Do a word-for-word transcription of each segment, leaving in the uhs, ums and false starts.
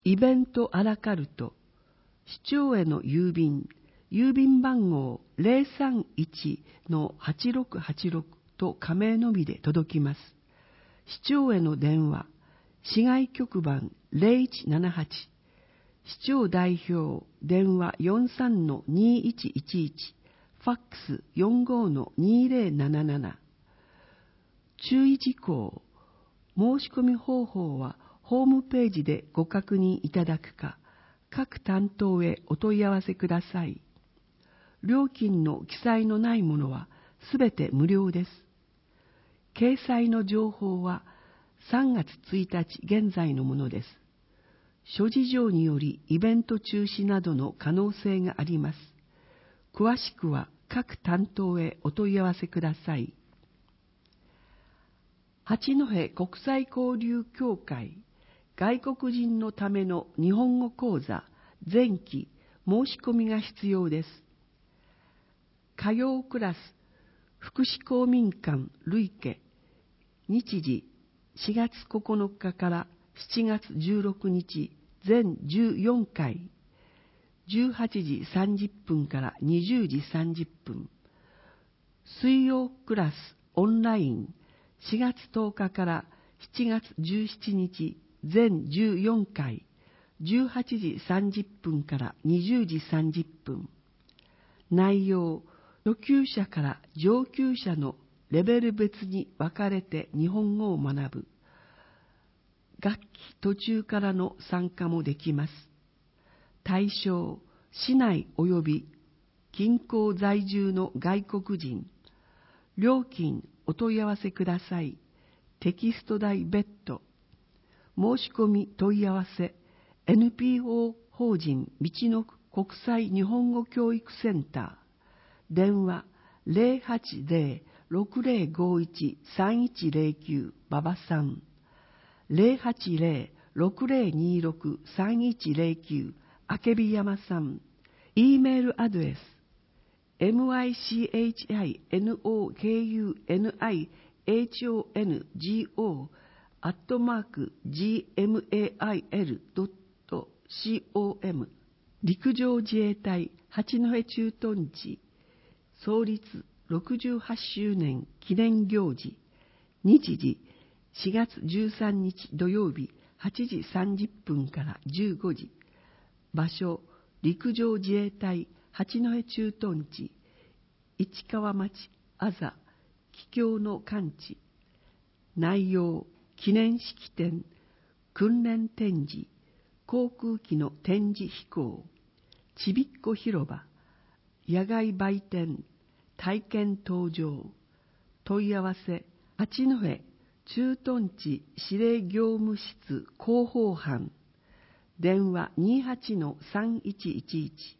イベントアラカルト、市長への郵便、郵便番号 ゼロさんいちのはちろくはちろく と加盟のみで届きます。市長への電話、市外局番 ゼロいちななはち、市長代表電話 よんさんのにいちいちいち、ファックス よんごのにぜろなななな。注意事項、申し込み方法はホームページでご確認いただくか、各担当へお問い合わせください。料金の記載のないものはすべて無料です。掲載の情報はさんがつついたち現在のものです。諸事情によりイベント中止などの可能性があります。詳しくは各担当へお問い合わせください。八戸国際交流協会外国人のための日本語講座前期申し込みが必要です。火曜クラス福祉公民館累計日時しがつここのかからしちがつじゅうろくにち全じゅうよんかい、じゅうはちじさんじゅっぷんからにじゅうじさんじゅっぷん。水曜クラスオンラインしがつとおかからしちがつじゅうしちにち全じゅうよんかい、じゅうはちじさんじゅっぷんからにじゅうじさんじゅっぷん。内容、初級者から上級者のレベル別に分かれて日本語を学ぶ。学期途中からの参加もできます。対象、市内及び近郊在住の外国人。料金お問い合わせください。テキスト代別途。申し込み問い合わせ エヌピーオー 法人みちのく国際日本語教育センター電話 ゼロはちゼロ ろくゼロごいち さんいちゼロきゅう 馬場さん ゼロはちゼロ ろくゼロにろく さんいちゼロきゅう あけび山さん E メールアドレス ミチノクニホンゴ アットマーク ジーエムエーアイエルドットコム 陸上自衛隊八戸駐屯地創立ろくじゅうはちしゅうねん記念行事。日時しがつじゅうさんにち土曜日はちじさんじゅっぷんからじゅうごじ。場所陸上自衛隊八戸駐屯地市川町あざ帰郷の完治。内容記念式典、訓練展示、航空機の展示飛行、ちびっこ広場、野外売店、体験搭乗。問い合わせ、八戸駐屯地司令業務室広報班、電話 にはちのさんいちいちいち。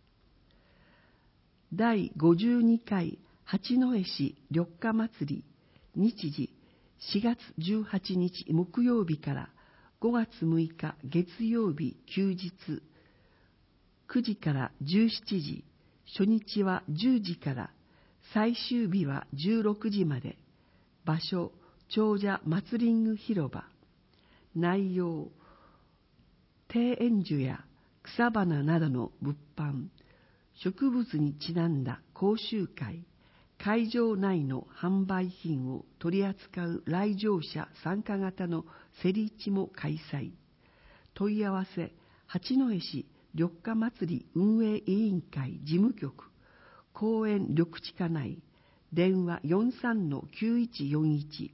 だいごじゅうにかい八戸市緑化祭り、日時しがつじゅうはちにち木曜日からごがつむいか月曜日休日、くじからじゅうしちじ、初日はじゅうじから、最終日はじゅうろくじまで。場所、長者祭りング広場。内容、庭園樹や草花などの物販、植物にちなんだ講習会、会場内の販売品を取り扱う来場者参加型の競り市も開催。問い合わせ、八戸市緑化祭り運営委員会事務局、公園緑地課内、電話 よんさんのきゅういちよんいち。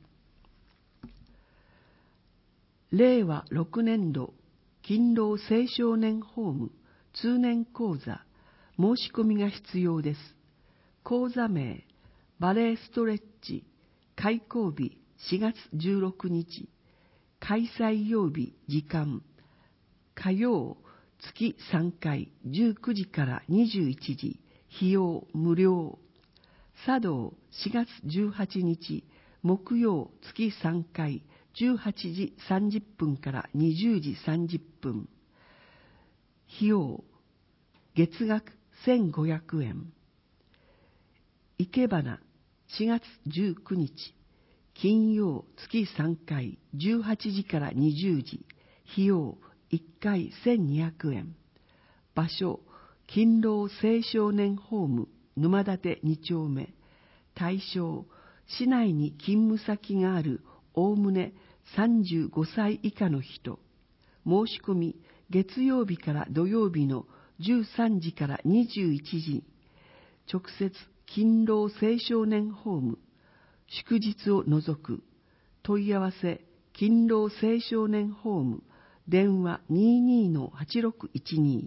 れいわろくねんど勤労青少年ホーム通年講座、申し込みが必要です。講座名、バレエストレッチ、開講日しがつじゅうろくにち、開催曜日時間、火曜月さんかいじゅうくじからにじゅういちじ、費用無料。茶道しがつじゅうはちにち木曜月さんかいじゅうはちじさんじゅっぷんからにじゅうじさんじゅっぷん。費用月額せんごひゃくえん。いけばなしがつじゅうくにち金曜月さんかいじゅうはちじからにじゅうじ、費用いっかいせんにひゃくえん。場所、勤労青少年ホーム沼館に丁目。対象、市内に勤務先があるおおむねさんじゅうごさい以下の人。申し込み、月曜日から土曜日のじゅうさんじからにじゅういちじ。直接勤労青少年ホーム。祝日を除く。問い合わせ、勤労青少年ホーム。電話 にじゅうにのはちろくいちに。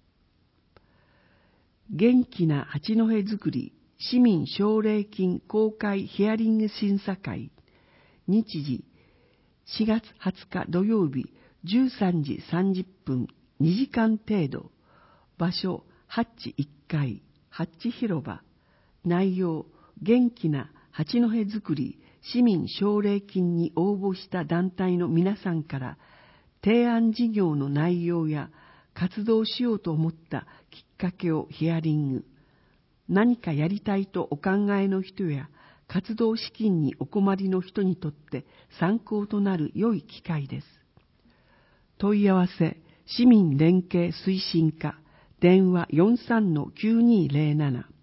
元気な八戸づくり市民奨励金公開ヒアリング審査会。日時、しがつはつか土曜日じゅうさんじさんじゅっぷん、にじかん程度。場所、ハッチいっかい、ハッチ広場。内容、元気な八戸づくり市民奨励金に応募した団体の皆さんから提案事業の内容や活動しようと思ったきっかけをヒアリング。何かやりたいとお考えの人や活動資金にお困りの人にとって参考となる良い機会です。問い合わせ、市民連携推進課、電話 よんさんのきゅうにーぜろなな。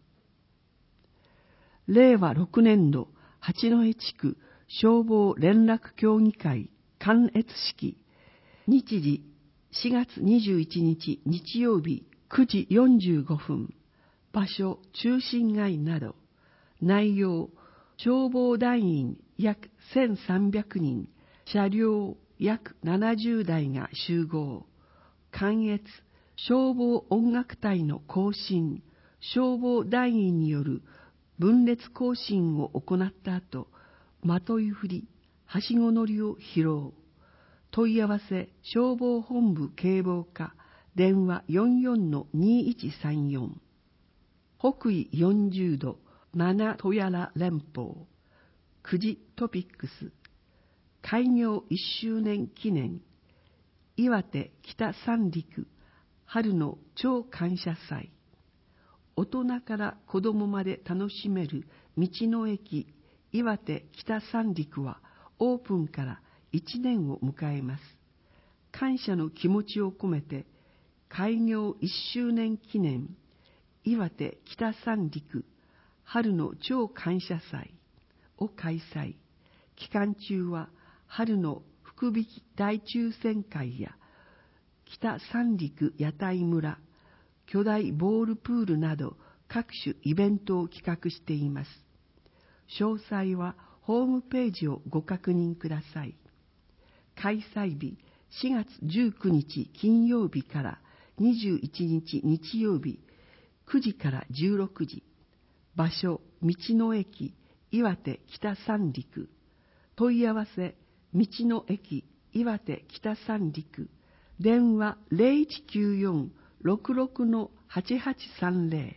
れいわろくねんど八戸地区消防連絡協議会観閲式。日時、しがつにじゅういちにち日曜日くじよんじゅうごふん。場所、中心街など。内容、消防団員約せんさんびゃくにん、車両約ななじゅうだいが集合。観閲、消防音楽隊の行進、消防団員による分列行進を行った後、まとい振り、はしご乗りを披露。問い合わせ、消防本部警防課、電話 よんじゅうよんのにいちさんよん。北緯よんじゅうど、ななとやら連邦。くじトピックス。開業いっしゅうねん記念。岩手北三陸、春の超感謝祭。大人から子供まで楽しめる道の駅岩手北三陸はオープンからいちねんを迎えます。感謝の気持ちを込めて開業いっしゅうねん記念岩手北三陸春の超感謝祭を開催。期間中は春の福引き大抽選会や北三陸屋台村、巨大ボールプールなど各種イベントを企画しています。詳細はホームページをご確認ください。開催日、しがつじゅうくにち金曜日からにじゅういちにち日曜日、くじからじゅうろくじ。場所、道の駅岩手北三陸。問い合わせ、道の駅岩手北三陸。電話 ゼロいちきゅうよん ろくろくのはちはちさんぜろ。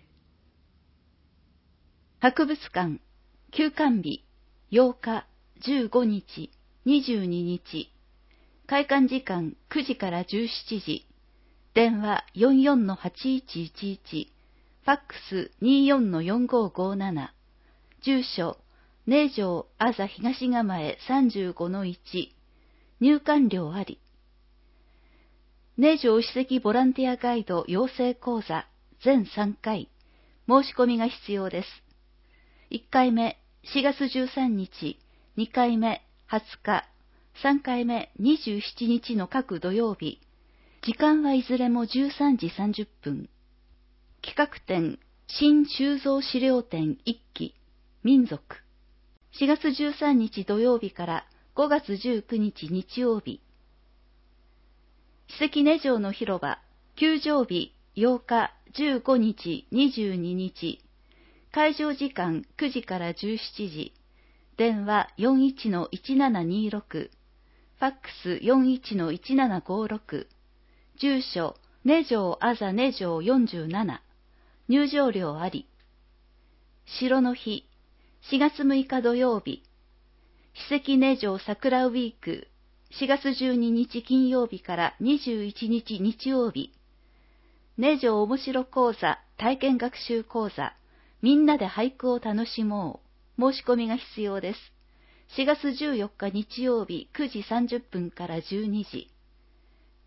博物館休館日ようか、じゅうごにち、にじゅうににち。開館時間くじからじゅうしちじ。電話 よんじゅうよんのはちいちいちいち。ファックス にじゅうよんのよんごごなな。住所、寧城あざ東構え さんじゅうごのいち。入館料あり。寧城史跡ボランティアガイド養成講座全さんかい。申し込みが必要です。いっかいめ、しがつじゅうさんにち、にかいめ、はつか、さんかいめ、にじゅうしちにちの各土曜日。時間はいずれもじゅうさんじさんじゅっぷん。企画展、新収蔵資料展いっき、民族。しがつじゅうさんにち土曜日からごがつじゅうくにち日曜日。史跡根城の広場、休場日ようか、じゅうごにち、にじゅうににち。開場時間くじからじゅうしちじ。電話 よんいちのいちななにろく。ファックス よんいちのいちななごろく。住所、根城あざ根城よんじゅうなな。入場料あり。城の日、しがつむいか土曜日。史跡根城桜ウィーク、しがつじゅうににち金曜日からにじゅういちにち日曜日。根城おもしろ講座体験学習講座、みんなで俳句を楽しもう。申し込みが必要です。しがつじゅうよっか日曜日くじさんじゅっぷんからじゅうにじ。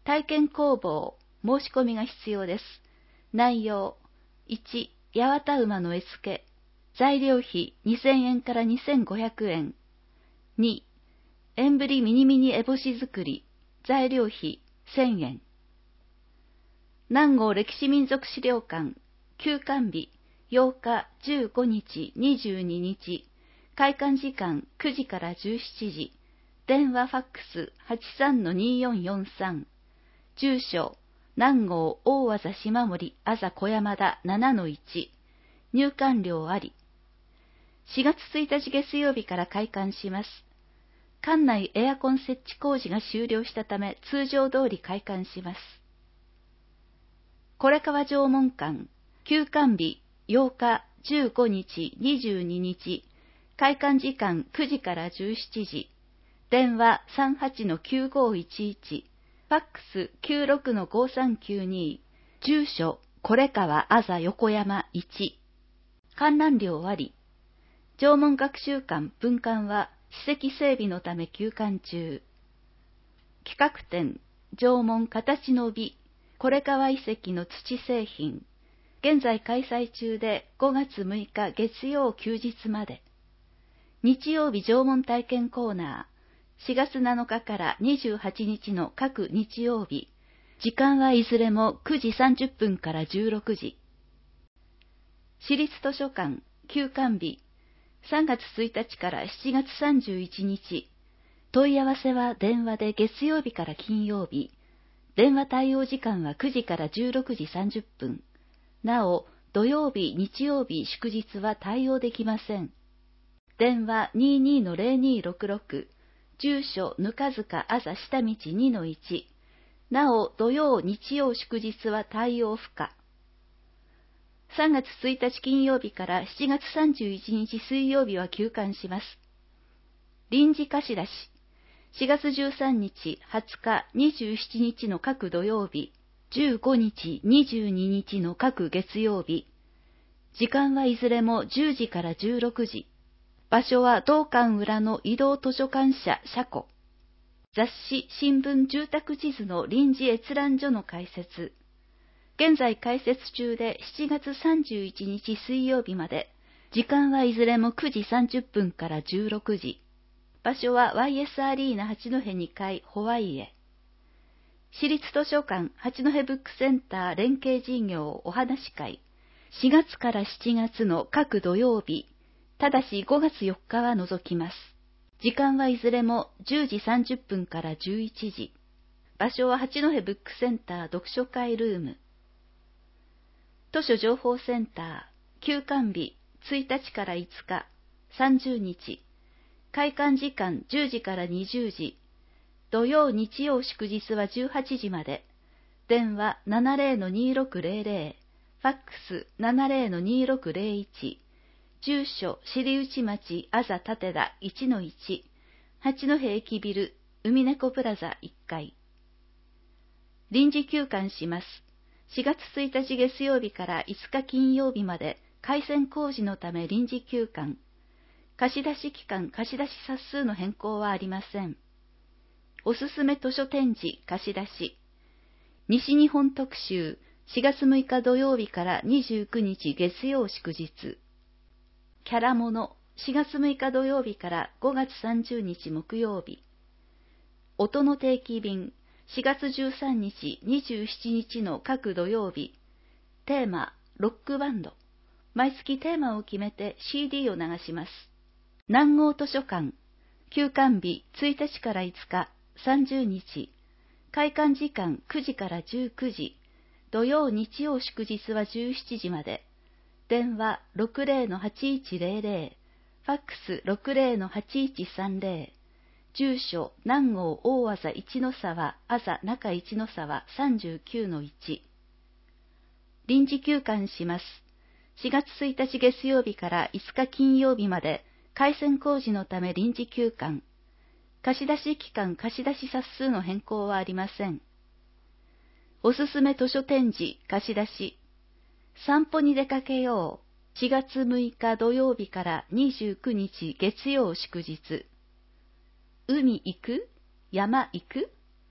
体験工房、申し込みが必要です。内容、いち、八幡馬の絵付け、材料費にせんえんからにせんごひゃくえん。に、縁ぶりミニミニ烏帽子作り、材料費せんえん。南郷歴史民族資料館、休館日、ようか、じゅうごにち、にじゅうににち、開館時間くじからじゅうしちじ、電話ファックス はちさんのによんよんさん、住所、南郷大和座島森あざ小山田 ななのいち、入館料あり。しがつついたち月曜日から開館します。館内エアコン設置工事が終了したため通常通り開館します。これ川城門館、休館日ようか、じゅうごにち、にじゅうににち、開館時間くじからじゅうしちじ、電話 さんはちのきゅうごいちいち、ファックス きゅうろくのごさんきゅうに、住所、これ川あざ横山いち、観覧料あり。縄文学習館分館は史跡整備のため休館中。企画展、縄文形の美、これ川遺跡の土製品。現在開催中でごがつむいか月曜休日まで。日曜日縄文体験コーナー、しがつなのかからにじゅうはちにちの各日曜日。時間はいずれもくじさんじゅっぷんからじゅうろくじ。市立図書館、休館日、さんがつついたちからしちがつさんじゅういちにち。問い合わせは電話で月曜日から金曜日。電話対応時間はくじからじゅうろくじさんじゅっぷん。なお、土曜日、日曜日、祝日は対応できません。電話 にじゅうにのぜろにろくろく、住所、ぬかづかあざ下道 にのいち。なお、土曜、日曜、祝日は対応不可。さんがつついたち金曜日からしちがつさんじゅういちにち水曜日は休館します。臨時貸し出し、しがつじゅうさんにち、はつか、にじゅうしちにちの各土曜日、じゅうごにち、にじゅうににちの各月曜日。時間はいずれもじゅうじからじゅうろくじ。場所は道館裏の移動図書館舎車庫。雑誌、新聞、住宅地図の臨時閲覧所の開設。現在開設中でしちがつさんじゅういちにち水曜日まで。時間はいずれもくじさんじゅっぷんからじゅうろくじ。場所は ワイエス アリーナ八戸にかいホワイエ。市立図書館八戸ブックセンター連携事業お話会。しがつからしちがつの各土曜日。ただしごがつよっかは除きます。時間はいずれもじゅうじさんじゅっぷんからじゅういちじ。場所は八戸ブックセンター読書会ルーム。図書情報センター、休館日ついたちからいつか、さんじゅうにち。開館時間じゅうじからにじゅうじ。土曜、日曜、祝日はじゅうはちじまで。電話 ななぜろのにろくぜろぜろ、ファックス ななぜろのにろくぜろいち。住所、尻内町、あざ立田 いちのいち、八戸駅ビル、海猫プラザいっかい。臨時休館します。しがつついたち月曜日からいつか金曜日まで、回線工事のため臨時休館。貸し出し期間、貸し出し冊数の変更はありません。おすすめ図書展示、貸し出し。西日本特集、しがつむいか土曜日からにじゅうくにち月曜祝日。キャラもの、しがつむいか土曜日からごがつさんじゅうにち木曜日。音の定期便、しがつじゅうさんにち、にじゅうしちにちの各土曜日。テーマ、ロックバンド。毎月テーマを決めて シーディー を流します。南郷図書館、休館日ついたちからいつか、さんじゅうにち。開館時間くじからじゅうくじ。土曜、日曜、祝日はじゅうしちじまで。電話 ろくぜろのはちいちぜろぜろ、ファックス ろくぜろのはちいちさんぜろ。住所、南郷大和座一の沢、あざ中一の沢 さんじゅうきゅうのいち。臨時休館します。しがつついたち月曜日からいつか金曜日まで、回線工事のため臨時休館。貸し出し期間、貸し出し冊数の変更はありません。おすすめ図書展示、貸し出し。散歩に出かけよう。しがつむいか土曜日からにじゅうくにち月曜祝日。海行く？山行く？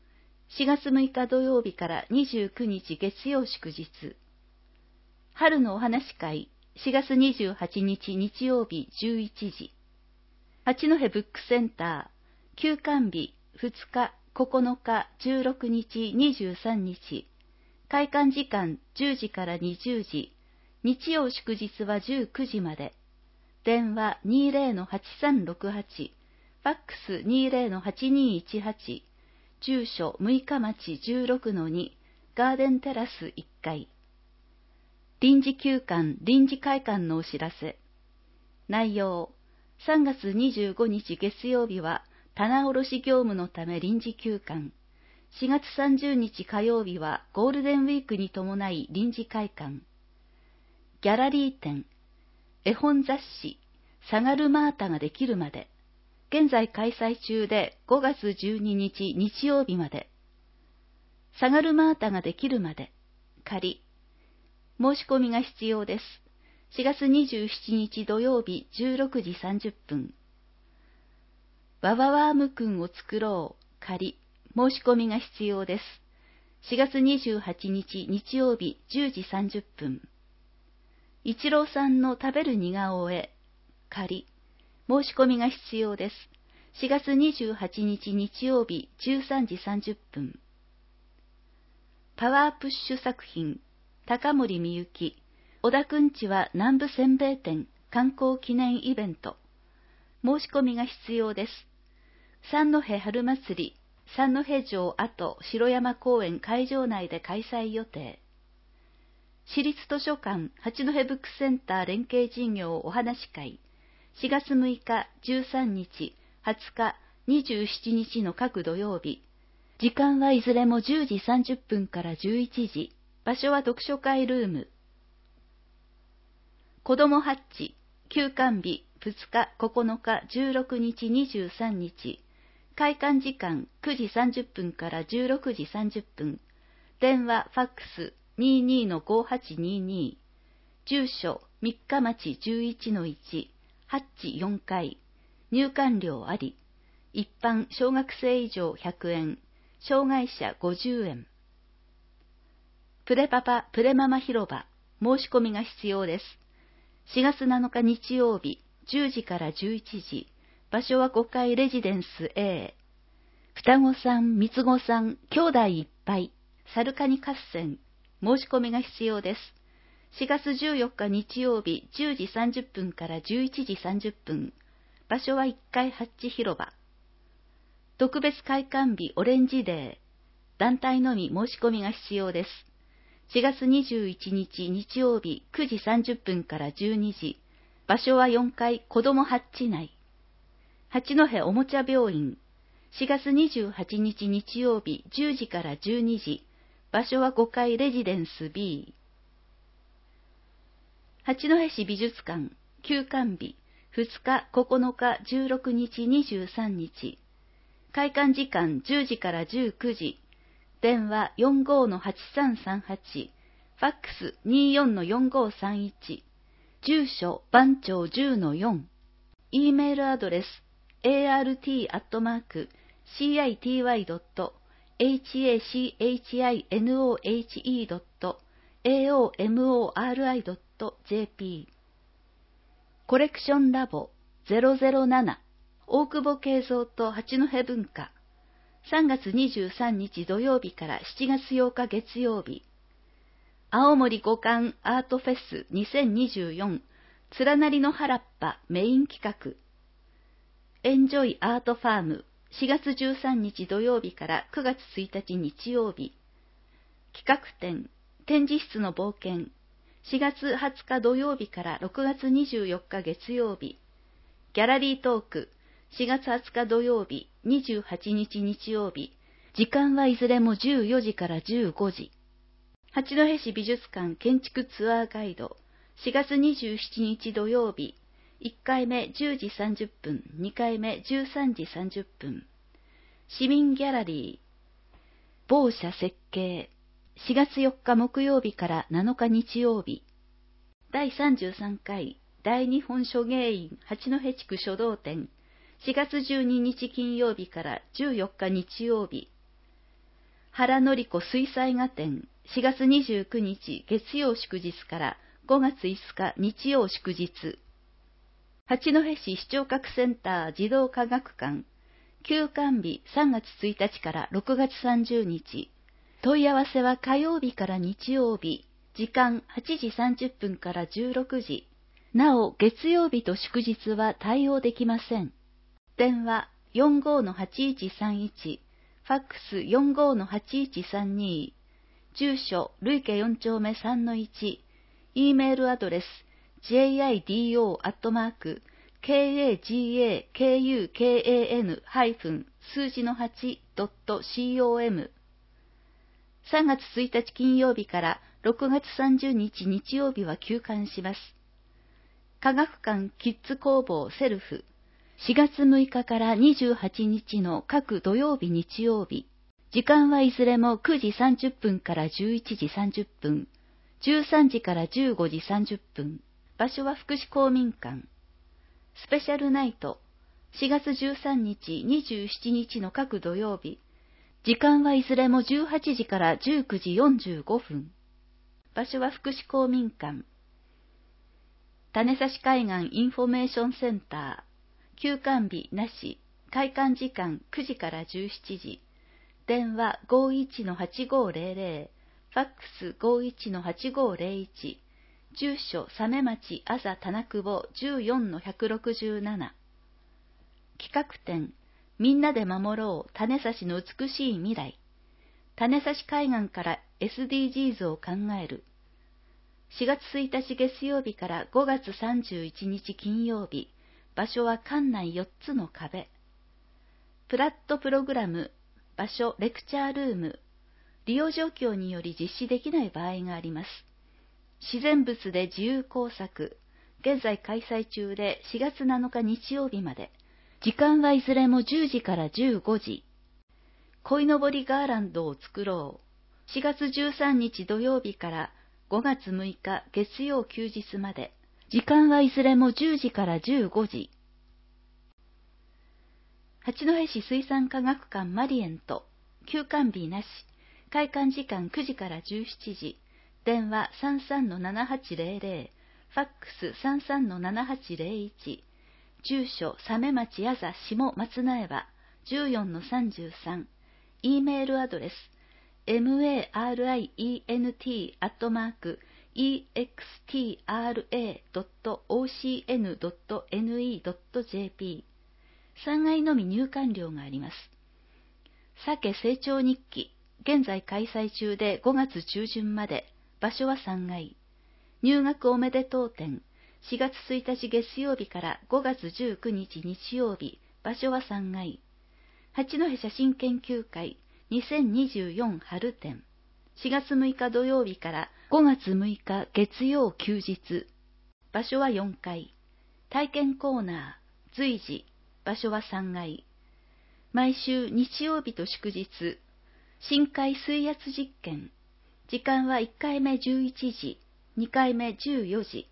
しがつむいか土曜日からにじゅうくにち月曜祝日。春のお話会、しがつにじゅうはちにち日曜日じゅういちじ。八戸ブックセンター、休館日ふつか、ここのか、じゅうろくにち、にじゅうさんにち。開館時間じゅうじからにじゅうじ。日曜祝日はじゅうくじまで。電話 にじゅうのはちさんろくはち、ファックス にじゅうのはちにいちはち、住所六日町 じゅうろくのに、ガーデンテラスいっかい。臨時休館、臨時会館のお知らせ。内容、さんがつにじゅうごにち月曜日は棚卸業務のため臨時休館。しがつさんじゅうにち火曜日はゴールデンウィークに伴い臨時開館。ギャラリー展、絵本雑誌、サガルマータができるまで。現在開催中でごがつじゅうににち日曜日まで。サガルマータができるまで。仮。申し込みが必要です。しがつにじゅうしちにち土曜日じゅうろくじさんじゅっぷん。ワワワームくんを作ろう。仮。申し込みが必要です。しがつにじゅうはちにち日曜日じゅうじさんじゅっぷん。イチローさんの食べる似顔絵。仮。申し込みが必要です。しがつにじゅうはちにち日曜日じゅうさんじさんじゅっぷん。パワープッシュ作品。高森みゆき。小田くんちは南部せんべい店観光記念イベント。申し込みが必要です。三戸春祭り、三戸城跡城山公園会場内で開催予定。市立図書館八戸ブックセンター連携事業お話会。しがつむいか、じゅうさんにち、はつか、にじゅうしちにちの各土曜日。時間はいずれもじゅうじさんじゅっぷんからじゅういちじ。場所は読書会ルーム。子どもハッチ、休館日ふつか、ここのか、じゅうろくにち、にじゅうさんにち。開館時間くじさんじゅっぷんからじゅうろくじさんじゅっぷん。電話、ファックス にじゅうにのごはちにに。住所、三日町 じゅういちのいち。ハッチよんかい。入館料あり。一般小学生以上ひゃくえん。障害者ごじゅうえん。プレパパプレママ広場。申し込みが必要です。しがつなのか日曜日、じゅうじからじゅういちじ。場所はごかいレジデンス A。双子さん、三つ子さん、兄弟いっぱい。サルカニ合戦。申し込みが必要です。しがつじゅうよっか日曜日じゅうじさんじゅっぷんからじゅういちじさんじゅっぷん。場所はいっかいハッチ広場。特別開館日オレンジデー。団体のみ申し込みが必要です。しがつにじゅういちにち日曜日くじさんじゅっぷんからじゅうにじ。場所はよんかい子どもハッチ内。八戸おもちゃ病院。しがつにじゅうはちにち日曜日じゅうじからじゅうにじ。場所はごかいレジデンス B。八戸市美術館、休館日、ふつか、ここのか、じゅうろくにち、にじゅうさんにち。開館時間じゅうじからじゅうくじ。電話 よんごのはちさんさんはち、ファックス にじゅうよんのよんごさんいち。住所、番町 じゅうのよん。E メールアドレス、エーアールティー アットマーク、シーアイティーワイ ドット、ハッシン ドット、エーオーエムオーアールアイ ドット ジェーピー。コレクションラボゼロゼロなな、大久保慶三と八戸文化。さんがつにじゅうさんにち土曜日からしちがつようか月曜日。青森五感アートフェスにせんにじゅうよん、連なりの原っぱメイン企画。エンジョイアートファームしがつじゅうさんにち土曜日からくがつついたち日曜日。企画展展示室の冒険しがつはつか土曜日からろくがつにじゅうよっか月曜日。ギャラリートークしがつはつか土曜日、にじゅうはちにち日曜日。時間はいずれもじゅうよじからじゅうごじ。八戸市美術館建築ツアーガイドしがつにじゅうしちにち土曜日。いっかいめじゅうじさんじゅっぷん、にかいめじゅうさんじさんじゅっぷん。市民ギャラリー某社設計しがつよっか木曜日からなのか日曜日。だいさんじゅうさんかい大日本書芸員八戸地区書道展しがつじゅうににち金曜日からじゅうよっか日曜日。 原典子水彩画展、しがつにじゅうくにち月曜祝日からごがついつか日曜祝日。八戸市視聴覚センター児童科学館、休館日さんがつついたちからろくがつさんじゅうにち。問い合わせは火曜日から日曜日、時間はちじさんじゅっぷんからじゅうろくじ。なお、月曜日と祝日は対応できません。電話 よんごーのはちいちさんいち、ファックス よんごーのはちいちさんに、住所、累家よんちょうめさんのいち、E メールアドレス、ジェイアイディーオー アットマーク、ケーエージーエーケーユーケーエーエヌ ハイフン、数字の はち ドット コム。さんがつついたち金曜日からろくがつさんじゅうにち日曜日は休館します。科学館キッズ工房セルフ、しがつむいかからにじゅうはちにちの各土曜日日曜日。時間はいずれもくじさんじゅっぷんからじゅういちじさんじゅっぷん、じゅうさんじからじゅうごじさんじゅっぷん。場所は福祉公民館。スペシャルナイト、しがつじゅうさんにち、にじゅうしちにちの各土曜日。時間はいずれもじゅうはちじからじゅうくじよんじゅうごふん。場所は福祉公民館。種差海岸インフォメーションセンター。休館日なし。開館時間くじからじゅうしちじ。電話 ごーいちのはちごーぜろぜろ。ファックス ごーいちのはちごーぜろいち。住所、鮫町あざ棚久保 じゅうよんのひゃくろくじゅうなな。企画展、みんなで守ろう種差しの美しい未来。種差し海岸から エスディージーズ を考える。しがつついたち月曜日からごがつさんじゅういちにち金曜日。場所は館内よっつの壁。プラットプログラム、場所、レクチャールーム。利用状況により実施できない場合があります。自然物で自由工作。現在開催中でしがつなのか日曜日まで。時間はいずれもじゅうじからじゅうごじ。鯉のぼりガーランドを作ろう。しがつじゅうさんにち土曜日からごがつむいか月曜休日まで。時間はいずれもじゅうじからじゅうごじ。八戸市水産科学館マリエント。休館日なし。開館時間くじからじゅうしちじ。電話 さんさんのななはちぜろぜろ。ファックス さんさんのななはちぜろいち。住所、鮫町あざ下松苗場 じゅうよんのさんじゅうさん。E メールアドレス marient アットマーク エックスティーアールエードットオーシーエヌドットエヌイードットジェーピー。さんがいのみ入館料があります。鮭成長日記、現在開催中でごがつちゅうじゅんまで。場所はさんがい。入学おめでとう展、しがつついたち月曜日からごがつじゅうくにち日曜日。場所はさんがい。八戸写真研究会にせんにじゅうよん春展、しがつむいか土曜日からごがつむいか月曜休日。場所はよんかい。体験コーナー、随時。場所はさんがい。毎週日曜日と祝日。深海水圧実験。時間はいっかいめじゅういちじ、にかいめじゅうよじ。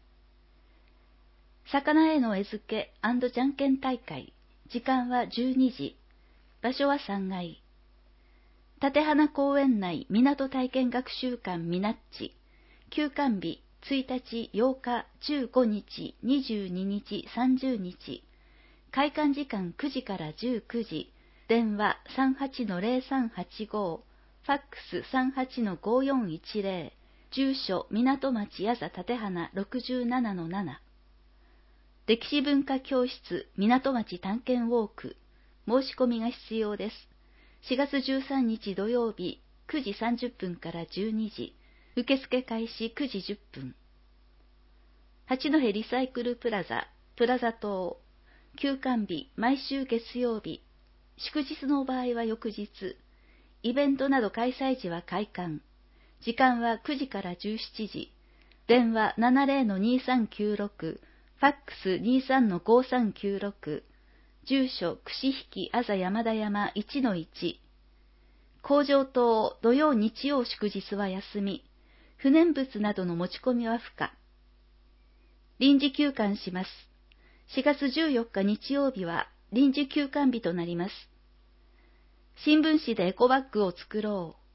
魚への餌付け&じゃんけん大会。時間はじゅうにじ。場所はさんがい。立花公園内港体験学習館みなっち。休館日ついたち、ようか、じゅうごにち、にじゅうににち、さんじゅうにち。開館時間くじからじゅうくじ。電話 さんはちのぜろさんはちご。ファックス さんはちのごよんいちぜろ。住所、港町あざ立花 ろくじゅうななのなな。歴史文化教室港町探検ウォーク。申し込みが必要です。しがつじゅうさんにち土曜日くじさんじゅっぷんからじゅうにじ。受付開始くじじゅっぷん。八戸リサイクルプラザ、プラザ棟。休館日毎週月曜日。祝日の場合は翌日。イベントなど開催時は開館。時間はくじからじゅうしちじ。電話 ななぜろのにさんきゅうろく。ファックス にさんのごさんきゅうろく。住所、串引あざ山田山 いちのいち。工場棟、土曜日曜祝日は休み。不燃物などの持ち込みは不可。臨時休館します。しがつじゅうよっか日曜日は臨時休館日となります。新聞紙でエコバッグを作ろう。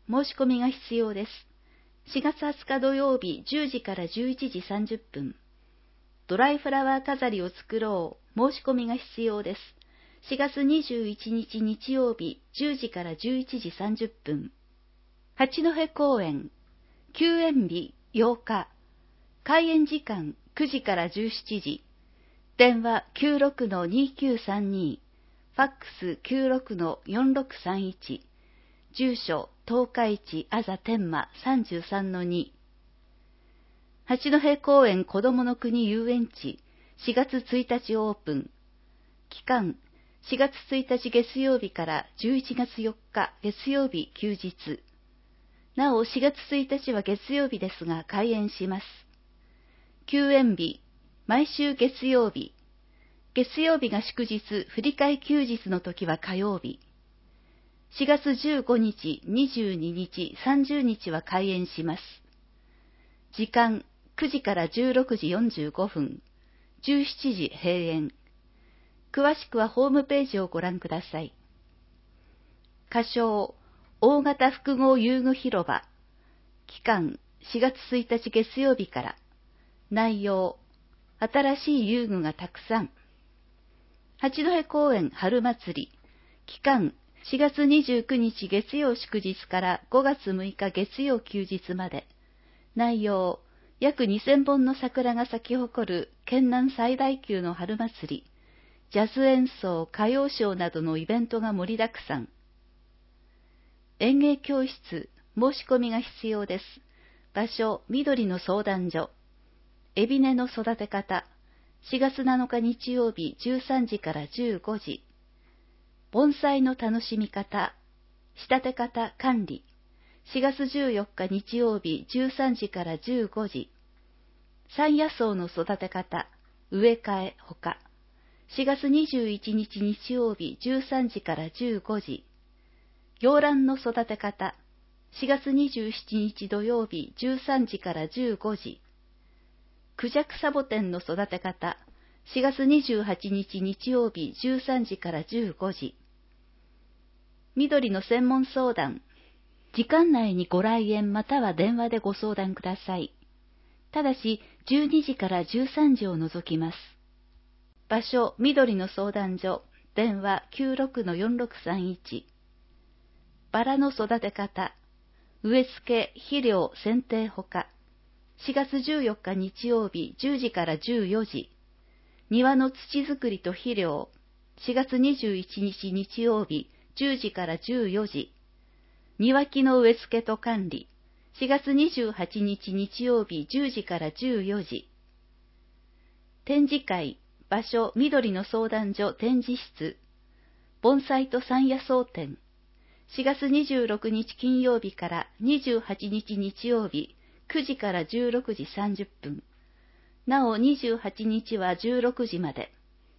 申し込みが必要です。しがつはつか土曜日じゅうじからじゅういちじさんじゅっぷん。ドライフラワー飾りを作ろう。申し込みが必要です。しがつにじゅういちにち日曜日じゅうじからじゅういちじさんじゅっぷん。八戸公園、休園日ようか。開園時間くじからじゅうしちじ。電話 きゅうろくのにきゅうさんに、ファックス きゅうろくのよんろくさんいち。住所、東海市あざ天満 さんじゅうさんのに。八戸公園子どもの国遊園地、しがつついたちオープン。期間、しがつついたち月曜日からじゅういちがつよっか月曜日休日。なおしがつついたちは月曜日ですが開園します。休園日、毎週月曜日。月曜日が祝日、振り替え休日の時は火曜日。しがつじゅうごにち、にじゅうににち、さんじゅうにちは開園します。時間、くじからじゅうろくじよんじゅうごふん、じゅうしちじ閉園。詳しくはホームページをご覧ください。仮称、大型複合遊具広場。期間、しがつついたち月曜日から。内容、新しい遊具がたくさん。八戸公園春祭り。期間、しがつにじゅうくにち月曜祝日からごがつむいか月曜休日まで。内容、約にせんぼんの桜が咲き誇る県南最大級の春祭り。ジャズ演奏、歌謡ショーなどのイベントが盛りだくさん。園芸教室、申し込みが必要です。場所、緑の相談所。エビネの育て方。しがつなのか日曜日じゅうさんじからじゅうごじ。盆栽の楽しみ方。仕立て方管理。しがつじゅうよっか日曜日じゅうさんじからじゅうごじ。山野草の育て方。植え替えほか。しがつにじゅういちにち日曜日じゅうさんじからじゅうごじ。洋蘭の育て方。しがつにじゅうしちにち土曜日じゅうさんじからじゅうごじ。クジャクサボテンの育て方。しがつにじゅうはちにち日曜日じゅうさんじからじゅうごじ。緑の専門相談。時間内にご来園または電話でご相談ください。ただしじゅうにじからじゅうさんじを除きます。場所、緑の相談所。電話 きゅうろくのよんろくさんいち。バラの育て方。植え付け、肥料、剪定ほか。しがつじゅうよっか日曜日じゅうじからじゅうよじ。庭の土作りと肥料。しがつにじゅういちにち日曜日じゅうじからじゅうよじ。庭木の植え付けと管理。しがつにじゅうはちにち日曜日じゅうじからじゅうよじ。展示会。場所、緑の相談所展示室。盆栽と山野草展。しがつにじゅうろくにち金曜日からにじゅうはちにち日曜日くじからじゅうろくじさんじゅっぷん。なおにじゅうはちにちはじゅうろくじまで。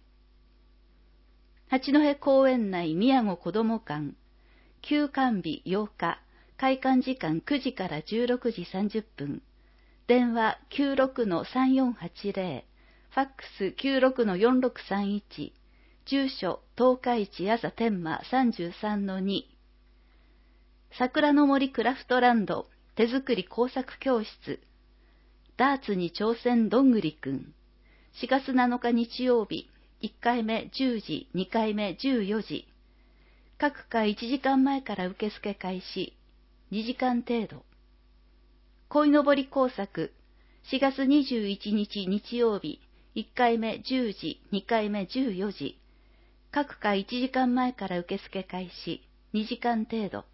八戸公園内宮子子ども館。休館日ようか。開館時間くじからじゅうろくじさんじゅっぷん。電話 きゅうろくのさんよんはちぜろ。ファックス きゅうろくのよんろくさんいち。住所、東海市あざ天満 さんじゅうさんのに。桜の森クラフトランド、手作り工作教室。ダーツに挑戦どんぐりくん。しがつなのか日曜日、いっかいめじゅうじ、にかいめじゅうよじ。各回いちじかんまえから受付開始。にじかん程度。鯉のぼり工作。しがつにじゅういちにち日曜日、いっかいめじゅうじ、にかいめじゅうよじ。各回いちじかんまえから受付開始。にじかん程度。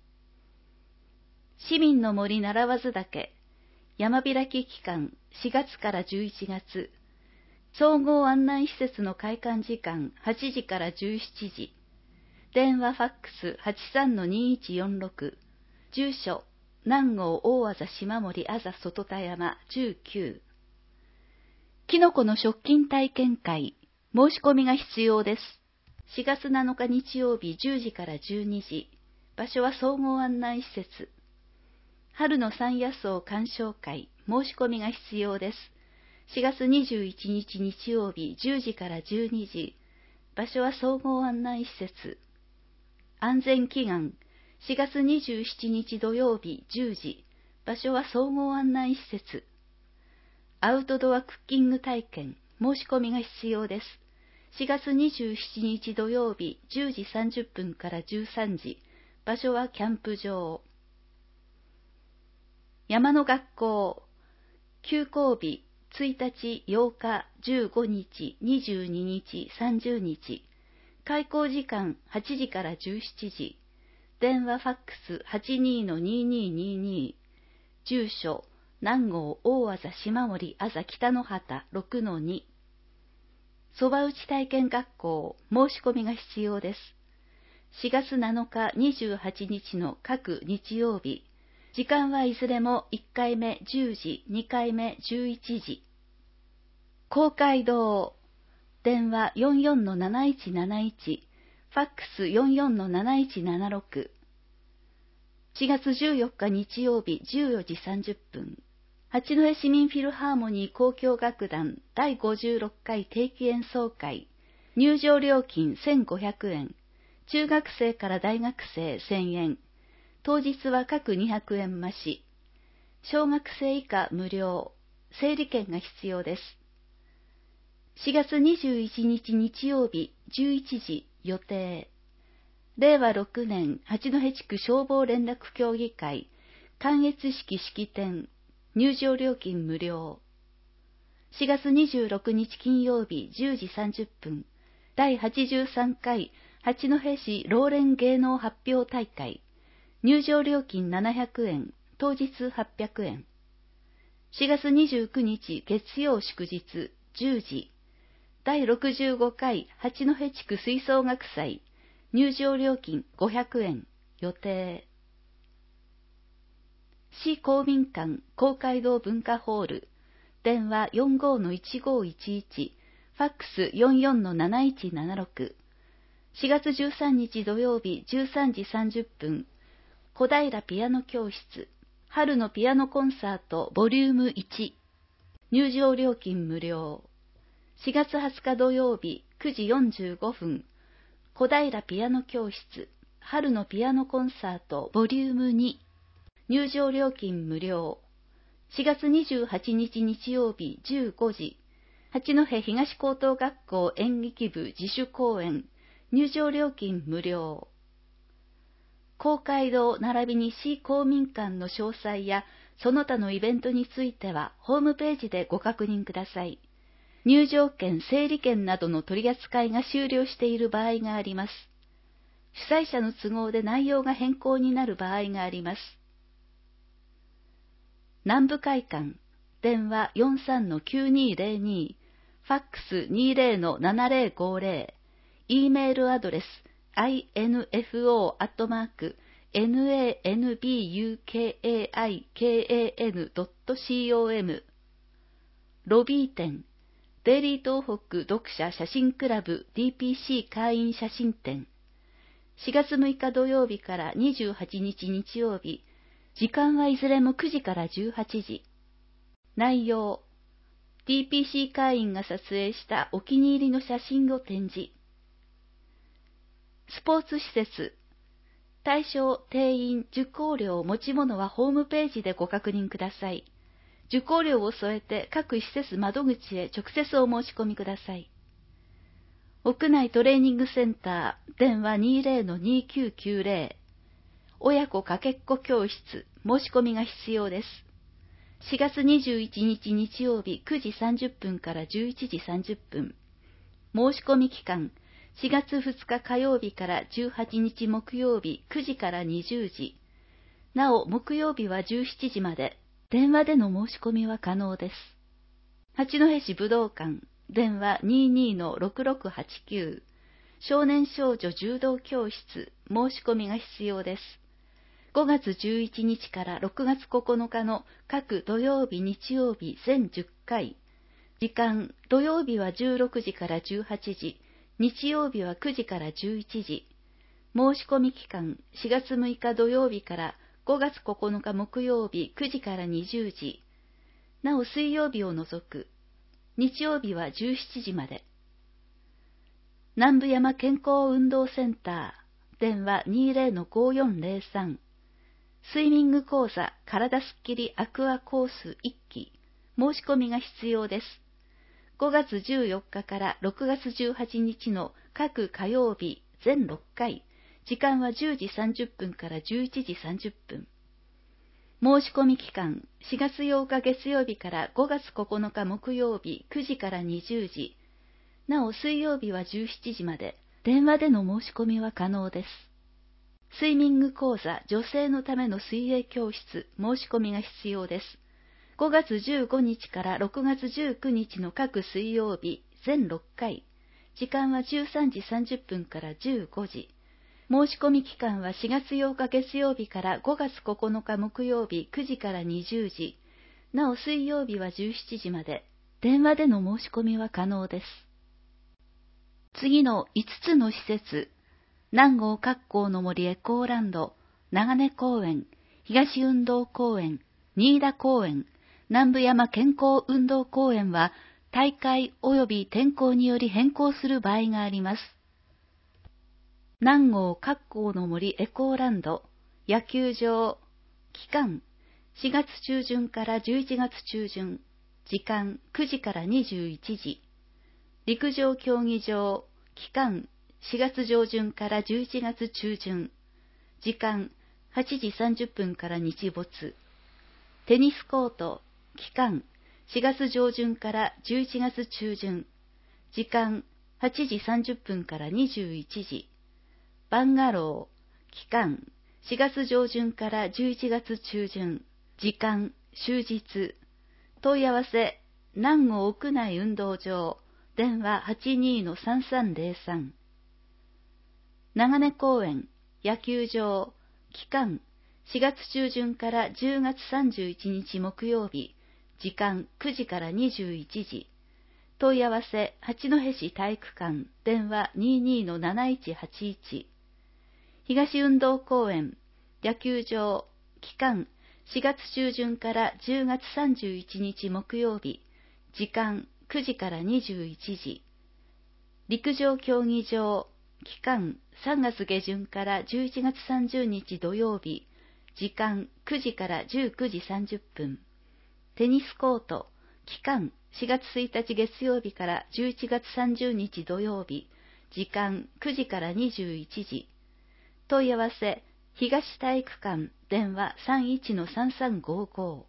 市民の森習わず岳。山開き期間しがつからじゅういちがつ。総合案内施設の開館時間はちじからじゅうしちじ。電話ファックス はちさんのにいちよんろく。住所、南郷大あざ島森あざ外田山じゅうきゅう。きのこの食品体験会。申し込みが必要です。しがつなのか日曜日じゅうじからじゅうにじ。場所は総合案内施設。春の山野草鑑賞会。申し込みが必要です。しがつにじゅういちにち日曜日じゅうじからじゅうにじ。場所は総合案内施設。安全祈願。 しがつにじゅうしちにち土曜日じゅうじ、場所は総合案内施設。アウトドアクッキング体験、申し込みが必要です。しがつにじゅうしちにち土曜日じゅうじさんじゅっぷんからじゅうさんじ、場所はキャンプ場。山の学校、休校日ついたち、ようか、じゅうごにち、にじゅうににち、さんじゅうにち。開校時間はちじからじゅうしちじ。電話ファックス はちにーのにーにーにーにー。住所、南郷大字島森あざ北の畑 ろくのに。そば打ち体験学校、申し込みが必要です。しがつなのか、にじゅうはちにちの各日曜日。時間はいずれもいっかいめじゅうじ、にかいめじゅういちじ。公会堂、電話 よんよんのなないちなないち、ファックス よんよんのなないちななろく。しがつじゅうよっか日曜日じゅうよじさんじゅっぷん。八戸市民フィルハーモニー交響楽団だいごじゅうろっかい定期演奏会。入場料金せんごひゃくえん。中学生から大学生せんえん。当日は各にひゃくえん増し。小学生以下無料。整理券が必要です。しがつにじゅういちにち日曜日じゅういちじ予定。れいわろくねん八戸地区消防連絡協議会観閲式式典。入場料金無料。しがつにじゅうろくにち金曜日じゅうじさんじゅっぷん。だいはちじゅうさんかい八戸市老練芸能発表大会。入場料金ななひゃくえん。当日はっぴゃくえん。しがつにじゅうくにち月曜祝日じゅうじ。だいろくじゅうごかい八戸地区吹奏楽祭。入場料金ごひゃくえん。予定。市公民館公会堂文化ホール。電話 よんごーのいちごーいちいち。ファックス よんよんのなないちななろく。しがつじゅうさんにち土曜日じゅうさんじさんじゅっぷん。小平ピアノ教室。春のピアノコンサートボリュームいち。入場料金無料。しがつはつか土曜日くじよんじゅうごふん。小平ピアノ教室。春のピアノコンサートボリュームに。入場料金無料。しがつにじゅうはちにち日曜日じゅうごじ。八戸東高等学校演劇部自主公演。入場料金無料。公会堂並びに市公民館の詳細やその他のイベントについてはホームページでご確認ください。入場券、整理券などの取り扱いが終了している場合があります。主催者の都合で内容が変更になる場合があります。南部会館、電話 よんさんのきゅうにーぜろに、ファックス にーぜろのななぜろごぜろ、E メールアドレス アイエヌエフオー アットマーク ナンブカイカン ドット コム、ロビー展、デイリー東北読者写真クラブ ディーピーシー 会員写真展。しがつむいか土曜日からにじゅうはちにち日曜日。時間はいずれもくじからじゅうはちじ。内容、ディーピーシー 会員が撮影したお気に入りの写真を展示。スポーツ施設、対象、定員、受講料、持ち物はホームページでご確認ください。受講料を添えて各施設窓口へ直接お申し込みください。屋内トレーニングセンター、電話 にーぜろのにーきゅうきゅうぜろ。親子かけっこ教室、申し込みが必要です。しがつにじゅういちにち日曜日くじさんじゅっぷんからじゅういちじさんじゅっぷん。申し込み期間、しがつふつか火曜日からじゅうはちにち木曜日くじからにじゅうじ。なお、木曜日はじゅうしちじまで、電話での申し込みは可能です。八戸市武道館、電話 にーにーのろくろくはちきゅう。少年少女柔道教室、申し込みが必要です。ごがつじゅういちにちからろくがつここのかの各土曜日日曜日全じゅっかい。時間、土曜日はじゅうろくじからじゅうはちじ、日曜日はくじからじゅういちじ。申し込み期間、しがつむいか土曜日からごがつここのか木曜日くじからにじゅうじ。なお水曜日を除く。日曜日はじゅうしちじまで。南部山健康運動センター、 電話 にじゅうのごよんぜろさん。スイミング講座体すっきりアクアコースいっき、申し込みが必要です。ごがつじゅうよっかからろくがつじゅうはちにちの各火曜日全ろっかい、時間はじゅうじさんじゅっぷんからじゅういちじさんじゅっぷん。申し込み期間、しがつようか月曜日からごがつここのか木曜日くじからにじゅうじ。なお水曜日はじゅうしちじまで、電話での申し込みは可能です。スイミング講座女性のための水泳教室、申し込みが必要です。ごがつじゅうごにちからろくがつじゅうくにちの各水曜日全ろっかい、時間はじゅうさんじさんじゅっぷんからじゅうごじ。申し込み期間はしがつようか月曜日からごがつここのか木曜日くじからにじゅうじ。なお水曜日はじゅうしちじまで、電話での申し込みは可能です。次のいつつの施設、南郷格好の森エコーランド、長根公園、東運動公園、新田公園、南部山健康運動公園は大会及び天候により変更する場合があります。南郷格好の森エコーランド、野球場、期間、しがつちゅうじゅんからじゅういちがつちゅうじゅん、時間くじからにじゅういちじ。陸上競技場、期間、しがつじょうじゅんからじゅういちがつちゅうじゅん、時間はちじさんじゅっぷんから日没。テニスコート、期間、しがつじょうじゅんからじゅういちがつちゅうじゅん、時間はちじさんじゅっぷんからにじゅういちじ。バンガロー、期間、しがつじょうじゅんからじゅういちがつちゅうじゅん、時間、終日。問い合わせ、南郷屋内運動場、電話 はちにーのさんさんぜろさん。長根公園、野球場、期間、しがつちゅうじゅんからじゅうがつさんじゅういちにち木曜日、時間くじからにじゅういちじ。問い合わせ、八戸市体育館、電話 にじゅうにのなないちはちいち。東運動公園、野球場、期間、しがつちゅうじゅんからじゅうがつさんじゅういちにち木曜日、時間くじからにじゅういちじ。陸上競技場、期間、さんがつげじゅんからじゅういちがつさんじゅうにち土曜日、時間くじからじゅうくじさんじゅっぷん。テニスコート、期間、しがつついたち月曜日からじゅういちがつさんじゅうにち土曜日、時間くじからにじゅういちじ。問い合わせ、東体育館、電話 さんいちのさんさんごご。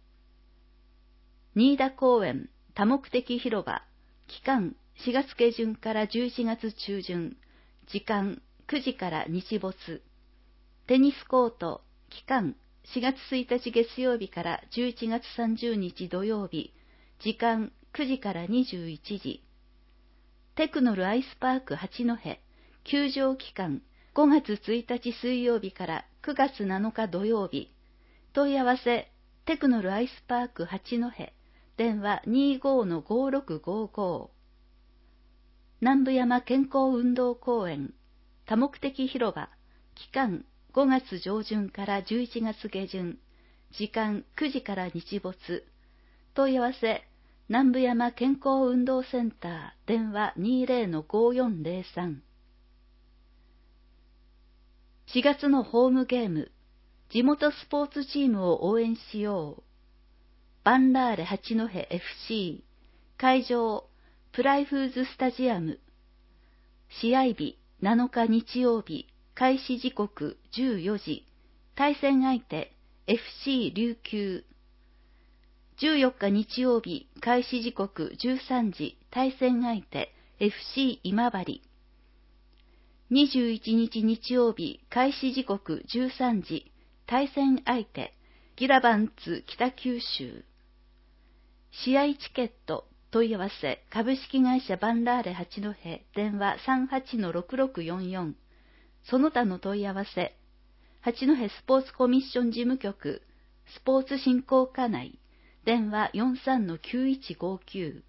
新田公園、多目的広場、期間、しがつげじゅんからじゅういちがつちゅうじゅん、時間くじから日没。テニスコート、期間、しがつついたち月曜日からじゅういちがつさんじゅうにち土曜日、時間くじからにじゅういちじ。テクノルアイスパーク八戸、休場期間、ごがつついたち水曜日からくがつなのか土曜日。問い合わせ、テクノルアイスパーク八戸、電話 にじゅうごのごろくごご。南部山健康運動公園、多目的広場、期間、ごがつじょうじゅんからじゅういちがつげじゅん、時間くじから日没。問い合わせ、南部山健康運動センター、電話 にじゅうのごよんぜろさん。しがつのホームゲーム、地元スポーツチームを応援しよう。バンラーレ八戸 エフシー、会場、プライフーズスタジアム。試合日なのか日曜日、開始時刻じゅうよじ、対戦相手 エフシー 琉球。じゅうよっか日曜日、開始時刻じゅうさんじ、対戦相手 エフシー 今治。にじゅういちにち日曜日、開始時刻じゅうさんじ、対戦相手ギラバンツ北九州。試合チケット問い合わせ、株式会社バンラーレ八戸、電話 さんはちのろくろくよんよん。その他の問い合わせ、八戸スポーツコミッション事務局、スポーツ振興課内、電話 よんさんのきゅういちごきゅう。